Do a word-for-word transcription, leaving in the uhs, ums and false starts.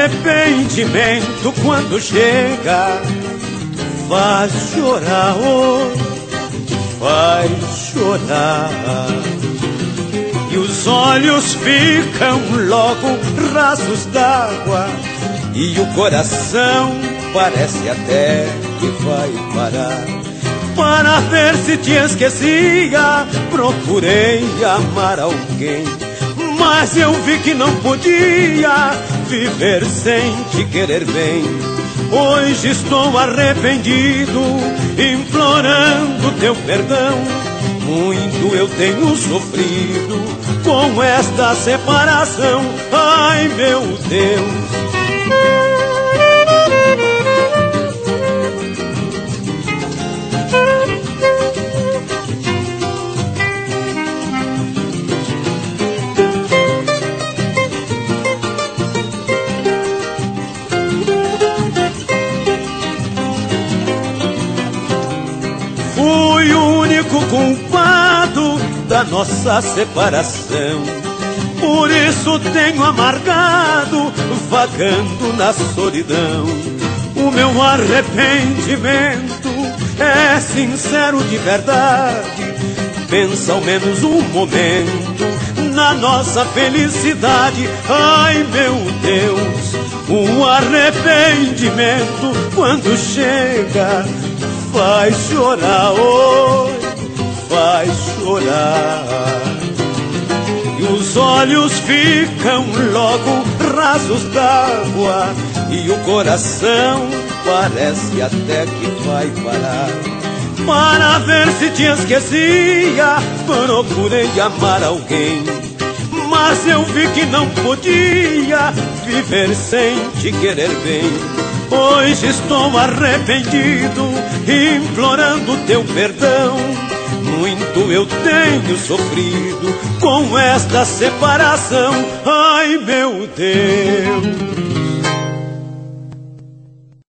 arrependimento quando chega faz chorar, oh, faz chorar. E os olhos ficam logo rasos d'água e o coração parece até que vai parar. Para ver se te esquecia, procurei amar alguém, mas eu vi que não podia viver sem te querer bem. Hoje estou arrependido, implorando teu perdão. Muito eu tenho sofrido com esta separação. Ai, meu Deus. Fui o único culpado da nossa separação, por isso tenho amargado, vagando na solidão. O meu arrependimento é sincero de verdade. Pensa ao menos um momento na nossa felicidade. Ai, meu Deus, o arrependimento quando chega faz chorar, oi, faz chorar. E os olhos ficam logo rasos d'água e o coração parece até que vai parar. Para ver se te esquecia, procurei amar alguém, mas eu vi que não podia viver sem te querer bem. Hoje estou arrependido, implorando teu perdão. Muito eu tenho sofrido com esta separação. Ai, meu Deus.